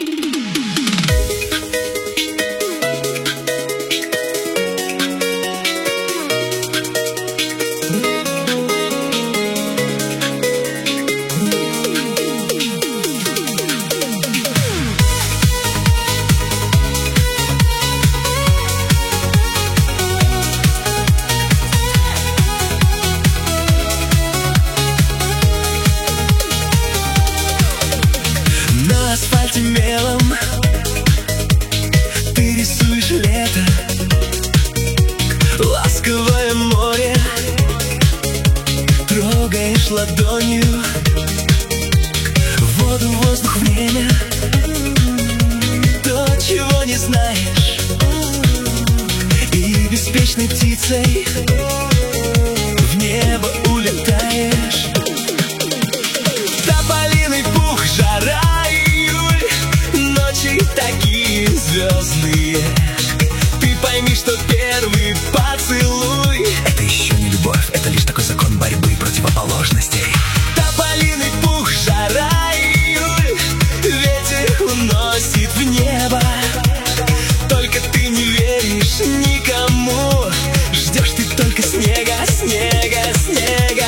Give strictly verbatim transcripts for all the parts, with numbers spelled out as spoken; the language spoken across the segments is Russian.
На асфальте мелом ты рисуешь лето, ласковое море трогаешь ладонью, воду, воздух, время, то, чего не знаешь, и беспечной птицей в небо улетаешь. Тополиный пух, жара, такие звездные. Ты пойми, что первый поцелуй — это еще не любовь, это лишь такой закон борьбы противоположностей. Тополиный пух, жара, июль, ветер уносит в небо. Только ты не веришь никому, ждешь ты только снега, снега, снега.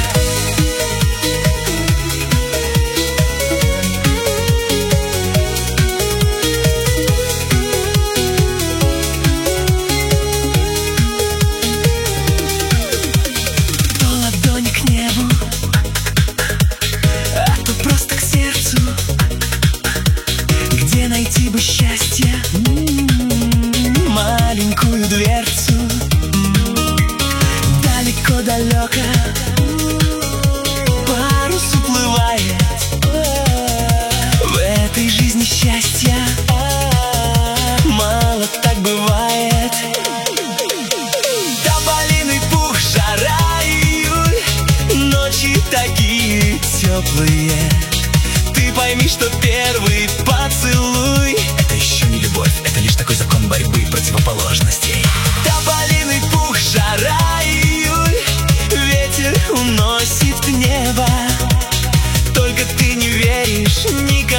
Найти бы счастье, маленькую дверцу, далеко-далеко парус уплывает. В этой жизни счастья мало так бывает. Тополиный пух, жара, июль, ночи такие теплые. Ты пойми, что первый поцелуй — это еще не любовь, это лишь такой закон борьбы противоположностей. Тополиный пух, жара, июль, ветер уносит в небо. Только ты не веришь никому.